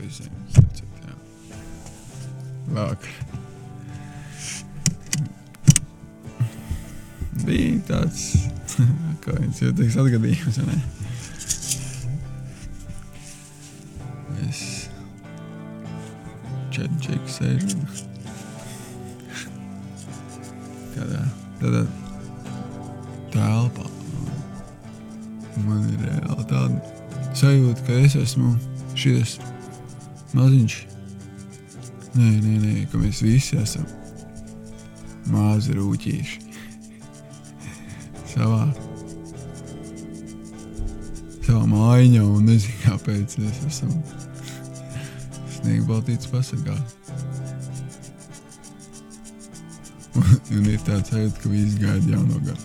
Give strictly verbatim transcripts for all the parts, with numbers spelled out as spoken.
visiem, sacīt, jā. Vakar. Bija tāds, kā viens jūtīgs atgadījums, vai ne? Es četri čeki sēžu tādā, tādā telpā. Man ir reāli tāda sajūta, ka es esmu šies maziņš. Nē, nē, nē, ka mēs visi esam mazi rūķīši. Savā, savā mājiņā un nezinu, kāpēc mēs esam sniegbaltīts pasargā. Un, un ir tāds sajūta, ka visi gaida jauno gadu.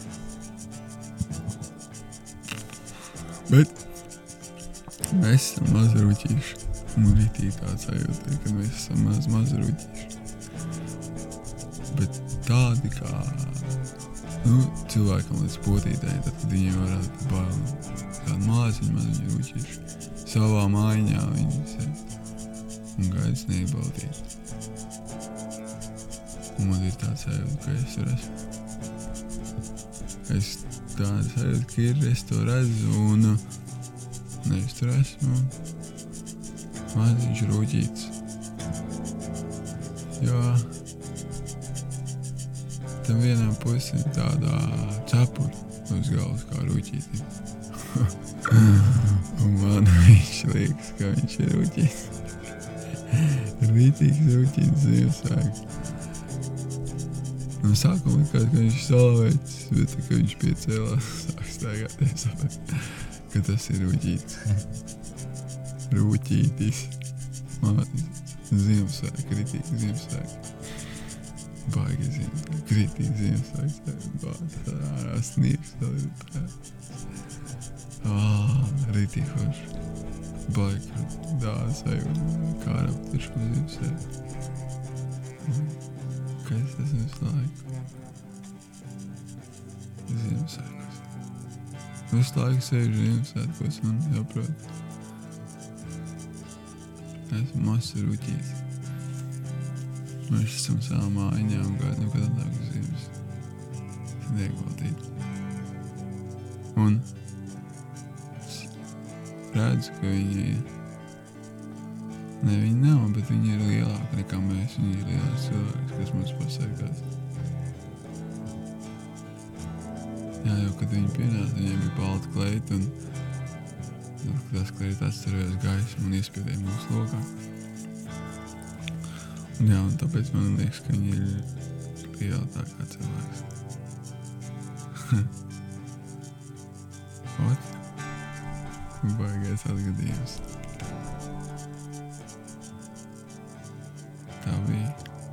Bet mēs esam mazruķīši. Un ritīgi tāds sajūta, ka mēs esam maz mazruķīši. Bet tādi kā, nu, cilvēkam līdz potītēji, tad viņiem varētu būt bail. Tādi māziņi, maziņi ruķīši. Savā mājiņā viņi sēd un gaida sniegbaldīt. Un man ir tāds sajūta, ka es tur esmu. Es tāda sajūta, ka ir, es to redzu un ne, es tur esmu maziņš rūķīts. Jo tam vienām pusēm tādā cepuri uz galvas kā rūķītim. Un man viņš liekas, ka viņš ir rūķīts. Rītīgs rūķīts Ziemassvētku. No sākuma likās, ka viņš salavēts, bet kad viņš piecēlās, sāk staigāties, ka tas ir rūķītis. Rūķītis. Ziemassvētku, rītīgi Ziemassvētku. Baigi Ziemassvētku, rītīgi Ziemassvētku. Ārā sniegs vēl ir prāt. Rītīgi forši. Baigi dāda sajūta, kā raptašu Ziemassvētku. Ka es esmu visu laiku Ziemassvētkos. Visu laiku sēžu Ziemassvētkos un jāprot. Esmu mazs rūķītis. Mēs esam savā mājiņā un gaidām, kad atnāk Ziemas sniegbaltīt. Un es redzu, ka viņi Ne, viņi nav, bet viņi ir lielāki nekā mēs. Viņi ir lielāks cilvēks, kas mums pasargās. Jā, jau, kad viņi pienāca, viņiem bija balta kleita, un tad, kad tās kleita atstarējās gaismu un iespiedēja mūsu lokā. Un jā, un tāpēc man liekas, ka viņi ir lielāki kā cilvēks. Ot? Baigais atgadījums. Tā bija.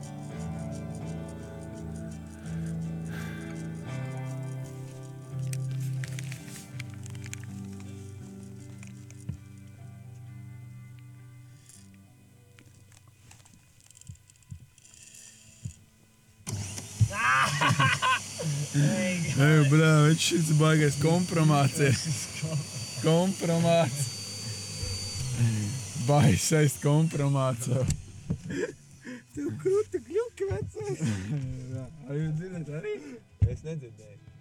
Ej, brā, viņš šis baigais kompromāts ir. Kompromāts. Baisais kompromāts. Tev krūta kļuki vecais. Vai jūs dzirdēt arī? Es nedzirdēju.